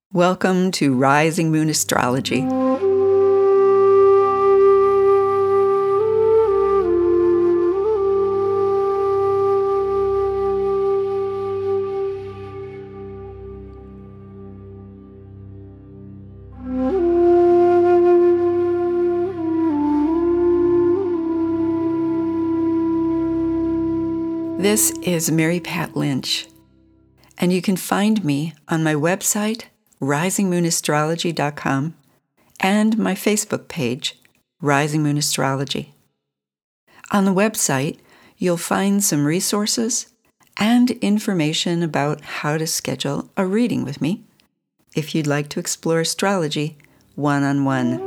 Welcome to Rising Moon Astrology. This is Mary Pat Lynch, and you can find me on my website, risingmoonastrology.com, and my Facebook page, Rising Moon Astrology. On the website, you'll find some resources and information about how to schedule a reading with me if you'd like to explore astrology one-on-one.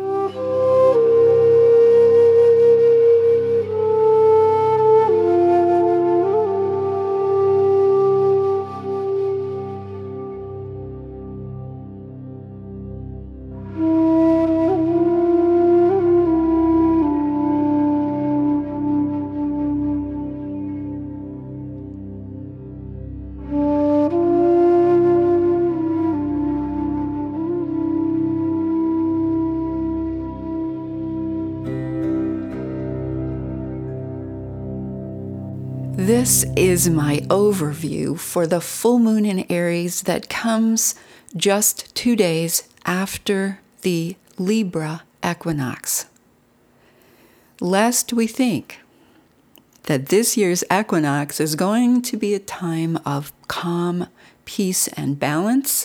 This is my overview for the full moon in Aries that comes just 2 days after the Libra equinox. Lest we think that this year's equinox is going to be a time of calm, peace, and balance,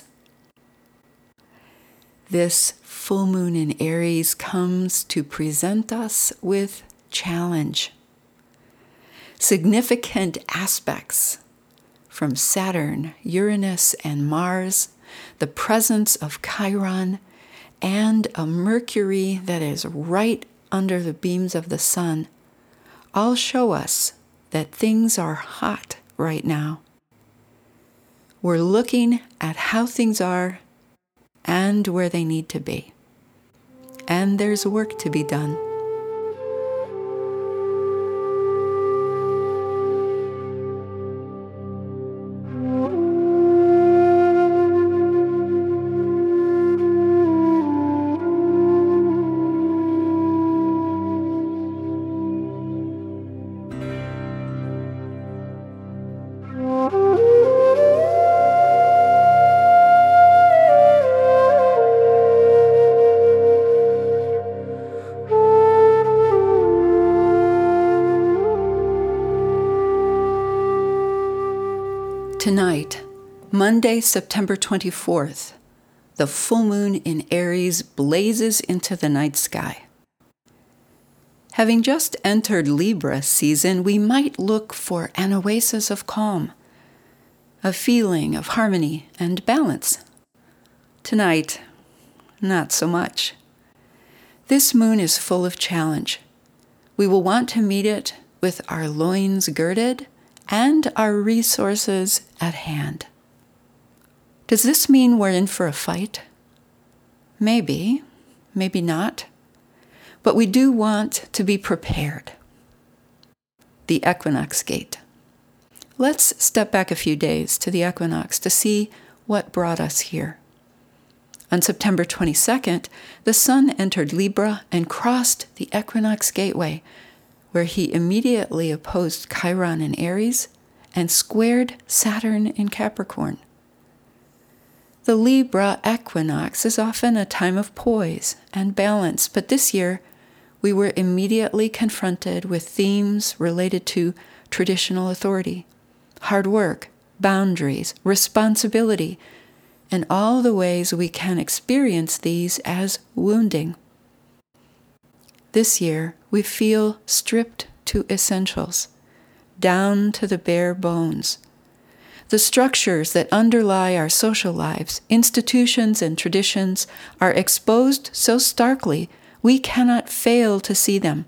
this full moon in Aries comes to present us with challenge. Significant aspects from Saturn, Uranus, and Mars, the presence of Chiron, and a Mercury that is right under the beams of the sun, all show us that things are hot right now. We're looking at how things are and where they need to be. And there's work to be done. Tonight, Monday, September 24th, the full moon in Aries blazes into the night sky. Having just entered Libra season, we might look for an oasis of calm, a feeling of harmony and balance. Tonight, not so much. This moon is full of challenge. We will want to meet it with our loins girded and our resources at hand. Does this mean we're in for a fight? Maybe, maybe not. But we do want to be prepared. The equinox gate. Let's step back a few days to the equinox to see what brought us here. On September 22nd, the sun entered Libra and crossed the equinox gateway, where he immediately opposed Chiron in Aries and squared Saturn in Capricorn. The Libra equinox is often a time of poise and balance, but this year we were immediately confronted with themes related to traditional authority, hard work, boundaries, responsibility, and all the ways we can experience these as wounding. This year, we feel stripped to essentials, down to the bare bones. The structures that underlie our social lives, institutions and traditions are exposed so starkly we cannot fail to see them.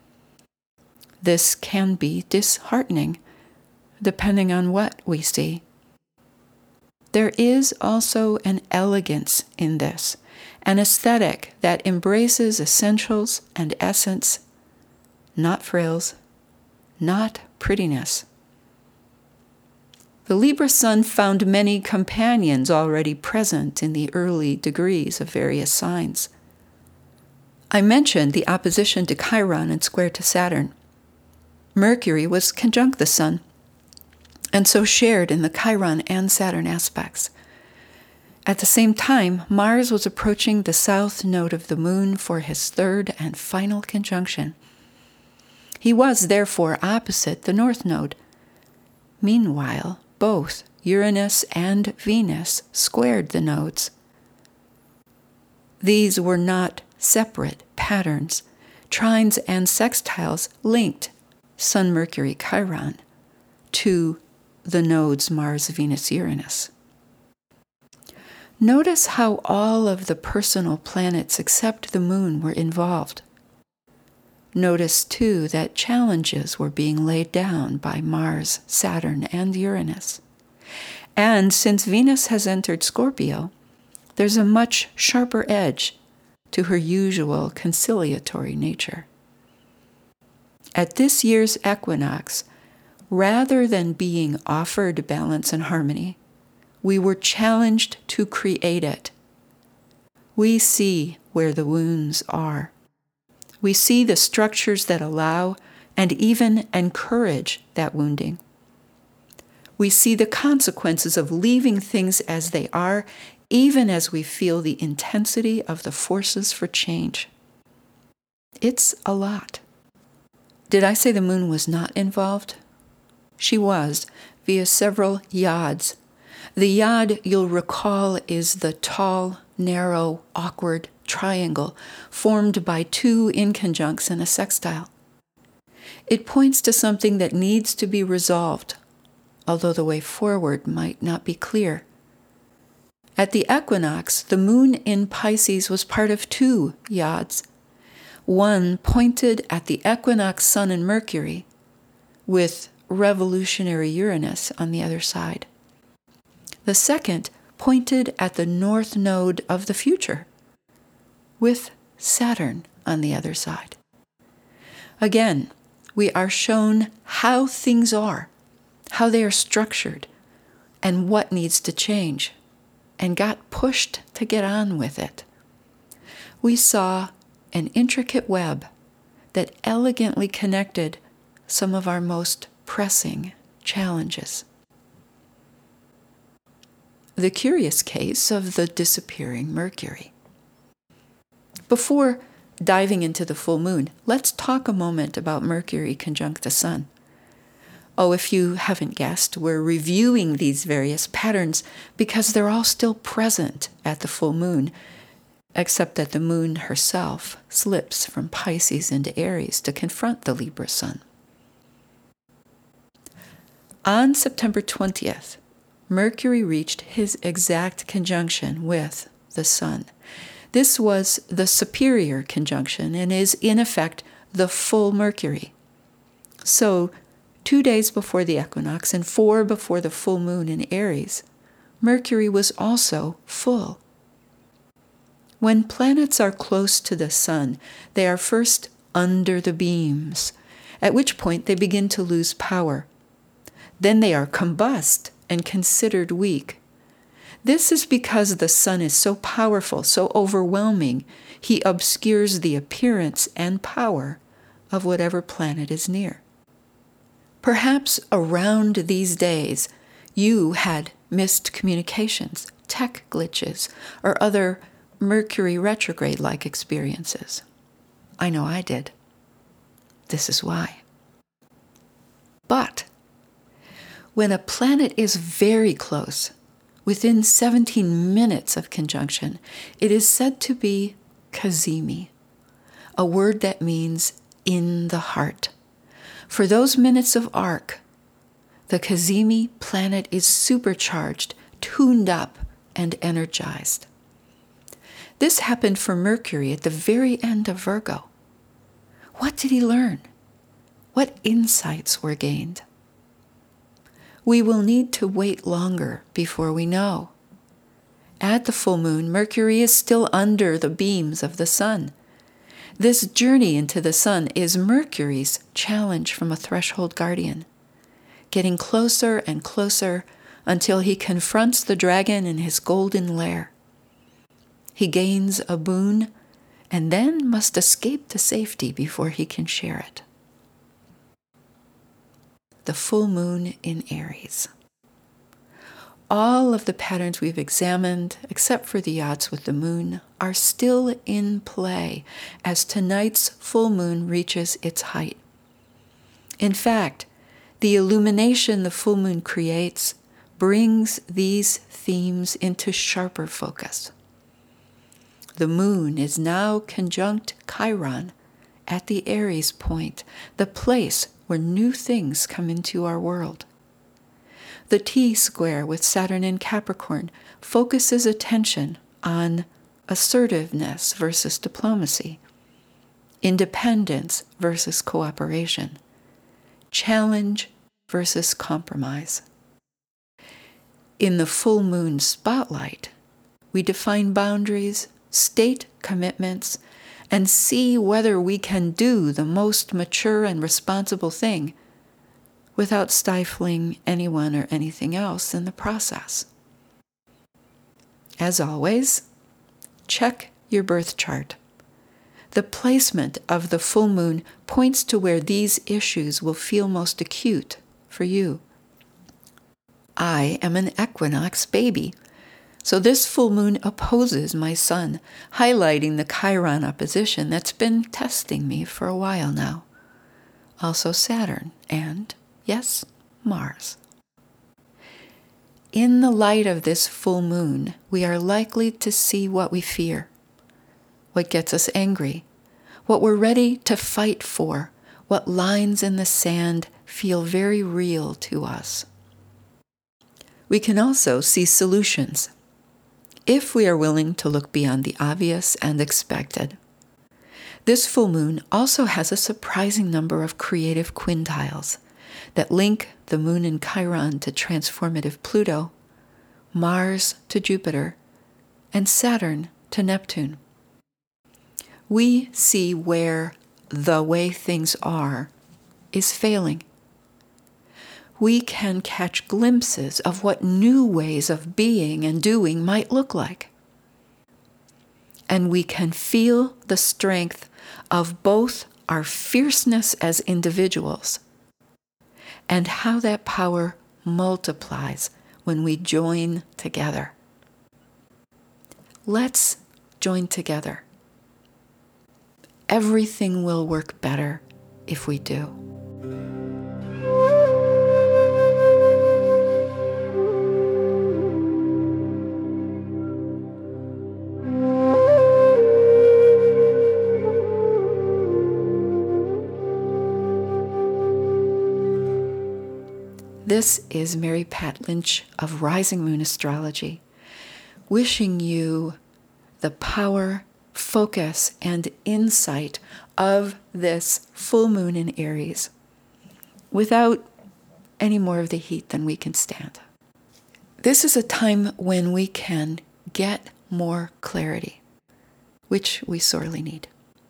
This can be disheartening, depending on what we see. There is also an elegance in this, an aesthetic that embraces essentials and essence, not frills, not prettiness. The Libra sun found many companions already present in the early degrees of various signs. I mentioned the opposition to Chiron and square to Saturn. Mercury was conjunct the sun, and so shared in the Chiron and Saturn aspects. At the same time, Mars was approaching the south node of the moon for his third and final conjunction. He was therefore opposite the north node. Meanwhile, both Uranus and Venus squared the nodes. These were not separate patterns. Trines and sextiles linked Sun-Mercury-Chiron to the nodes Mars-Venus-Uranus. Notice how all of the personal planets except the moon were involved. Notice, too, that challenges were being laid down by Mars, Saturn, and Uranus. And since Venus has entered Scorpio, there's a much sharper edge to her usual conciliatory nature. At this year's equinox, rather than being offered balance and harmony, we were challenged to create it. We see where the wounds are. We see the structures that allow and even encourage that wounding. We see the consequences of leaving things as they are, even as we feel the intensity of the forces for change. It's a lot. Did I say the moon was not involved? She was, via several yads. The yad, you'll recall, is the tall, narrow, awkward triangle formed by two inconjuncts and a sextile. It points to something that needs to be resolved, although the way forward might not be clear. At the equinox, the moon in Pisces was part of two yads. One pointed at the equinox sun and Mercury, with revolutionary Uranus on the other side. The second pointed at the north node of the future, with Saturn on the other side. Again, we are shown how things are, how they are structured, and what needs to change, and got pushed to get on with it. We saw an intricate web that elegantly connected some of our most pressing challenges. The curious case of the disappearing Mercury. Before diving into the full moon, let's talk a moment about Mercury conjunct the Sun. Oh, if you haven't guessed, we're reviewing these various patterns because they're all still present at the full moon, except that the moon herself slips from Pisces into Aries to confront the Libra sun. On September 20th, Mercury reached his exact conjunction with the Sun. This was the superior conjunction and is, in effect, the full Mercury. So, 2 days before the equinox and 4 before the full moon in Aries, Mercury was also full. When planets are close to the Sun, they are first under the beams, at which point they begin to lose power. Then they are combust and considered weak. This is because the Sun is so powerful, so overwhelming, he obscures the appearance and power of whatever planet is near. Perhaps around these days, you had missed communications, tech glitches, or other Mercury retrograde-like experiences. I know I did. This is why. But when a planet is very close, within 17 minutes of conjunction, it is said to be cazimi, a word that means in the heart. For those minutes of arc, the cazimi planet is supercharged, tuned up, and energized. This happened for Mercury at the very end of Virgo. What did he learn? What insights were gained? We will need to wait longer before we know. At the full moon, Mercury is still under the beams of the Sun. This journey into the Sun is Mercury's challenge from a threshold guardian, getting closer and closer until he confronts the dragon in his golden lair. He gains a boon and then must escape to safety before he can share it. The full moon in Aries. All of the patterns we've examined, except for the yachts with the moon, are still in play as tonight's full moon reaches its height. In fact, the illumination the full moon creates brings these themes into sharper focus. The moon is now conjunct Chiron at the Aries point, the place where new things come into our world. The T-square with Saturn in Capricorn focuses attention on assertiveness versus diplomacy, independence versus cooperation, challenge versus compromise. In the full moon spotlight, we define boundaries, state commitments, and see whether we can do the most mature and responsible thing without stifling anyone or anything else in the process. As always, check your birth chart. The placement of the full moon points to where these issues will feel most acute for you. I am an equinox baby, so this full moon opposes my sun, highlighting the Chiron opposition that's been testing me for a while now. Also Saturn and, yes, Mars. In the light of this full moon, we are likely to see what we fear, what gets us angry, what we're ready to fight for, what lines in the sand feel very real to us. We can also see solutions, if we are willing to look beyond the obvious and expected. This full moon also has a surprising number of creative quintiles that link the moon in Chiron to transformative Pluto, Mars to Jupiter, and Saturn to Neptune. We see where the way things are is failing. We can catch glimpses of what new ways of being and doing might look like. And we can feel the strength of both our fierceness as individuals and how that power multiplies when we join together. Let's join together. Everything will work better if we do. This is Mary Pat Lynch of Rising Moon Astrology, wishing you the power, focus, and insight of this full moon in Aries without any more of the heat than we can stand. This is a time when we can get more clarity, which we sorely need.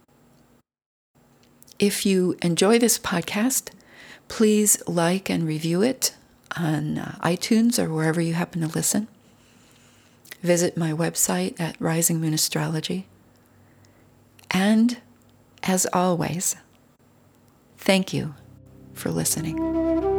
If you enjoy this podcast, please like and review it on iTunes or wherever you happen to listen. Visit my website at Rising Moon Astrology. And, as always, thank you for listening.